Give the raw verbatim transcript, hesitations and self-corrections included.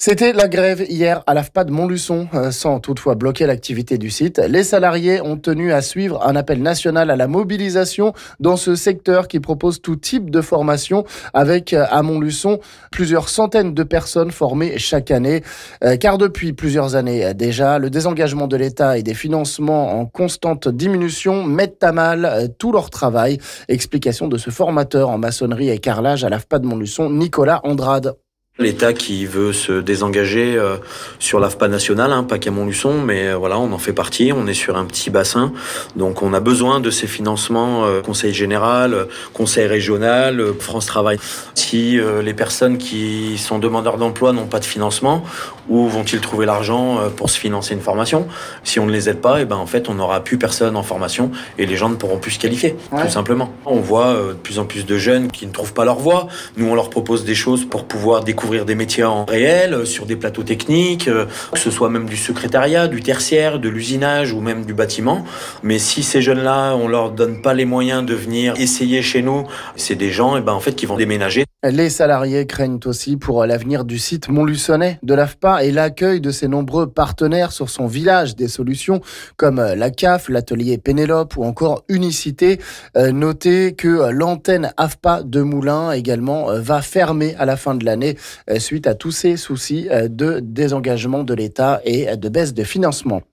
C'était la grève hier à l'A F P A de Montluçon, euh, sans toutefois bloquer l'activité du site. Les salariés ont tenu à suivre un appel national à la mobilisation dans ce secteur qui propose tout type de formation avec euh, à Montluçon plusieurs centaines de personnes formées chaque année. Euh, car depuis plusieurs années euh, déjà, le désengagement de l'État et des financements en constante diminution mettent à mal euh, tout leur travail. Explication de ce formateur en maçonnerie et carrelage à l'A F P A de Montluçon, Nicolas Andrade. L'État qui veut se désengager euh, sur l'A F P A nationale, hein, pas qu'à Montluçon, mais euh, voilà, on en fait partie, on est sur un petit bassin, donc on a besoin de ces financements, euh, conseil général, euh, conseil régional, euh, France Travail. Si euh, les personnes qui sont demandeurs d'emploi n'ont pas de financement, où vont-ils trouver l'argent euh, pour se financer une formation? Si on ne les aide pas, et ben en fait on n'aura plus personne en formation et les gens ne pourront plus se qualifier, ouais. Tout simplement. On voit euh, de plus en plus de jeunes qui ne trouvent pas leur voie. Nous on leur propose des choses pour pouvoir découvrir découvrir des métiers en réel, sur des plateaux techniques, que ce soit même du secrétariat, du tertiaire, de l'usinage ou même du bâtiment. Mais si ces jeunes-là, on leur donne pas les moyens de venir essayer chez nous, c'est des gens, et ben, en fait, qui vont déménager. Les salariés craignent aussi pour l'avenir du site montluçonnais de l'A F P A et l'accueil de ses nombreux partenaires sur son village. Des solutions comme la C A F, l'atelier Pénélope ou encore Unicité. Euh, notez que l'antenne A F P A de Moulins également euh, va fermer à la fin de l'année euh, suite à tous ces soucis euh, de désengagement de l'État et de baisse de financement.